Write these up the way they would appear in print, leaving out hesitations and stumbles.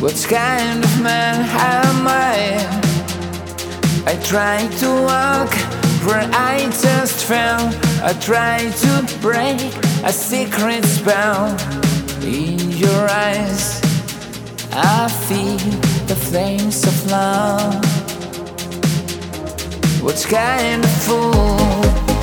What kind of man am I? I try to walk where I just fell. I try to break a secret spell. In your eyes I feel the flames of love. What kind of fool?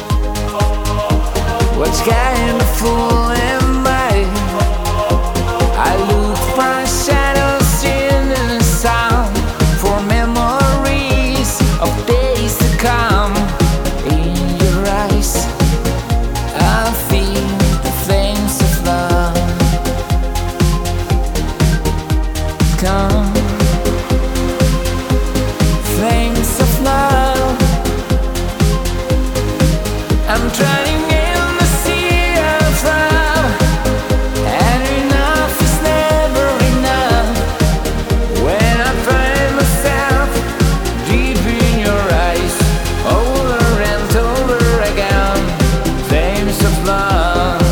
What kind of fool am I? I look for shadows in the sound, for memories of days to come. In your eyes I feel the flames of love. Come, flames of love. I'm trying in the sea of love, and enough is never enough. When I find myself deep in your eyes, over and over again, flames of love.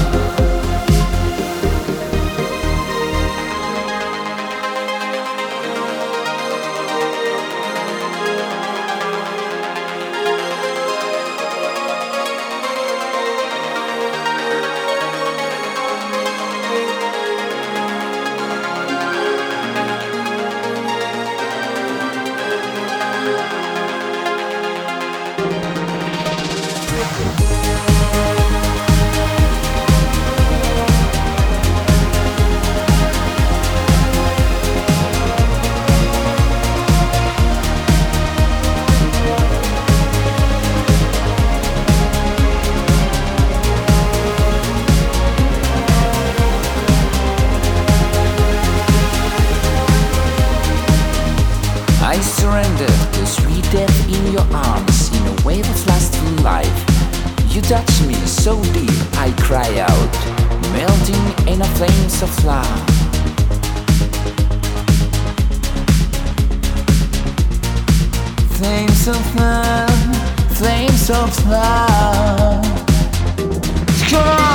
I surrender to sweet death in your arms, in a wave of lasting life. You touch me so deep, I cry out, melting in a flames of love. Flames of love, flames of love. Come on!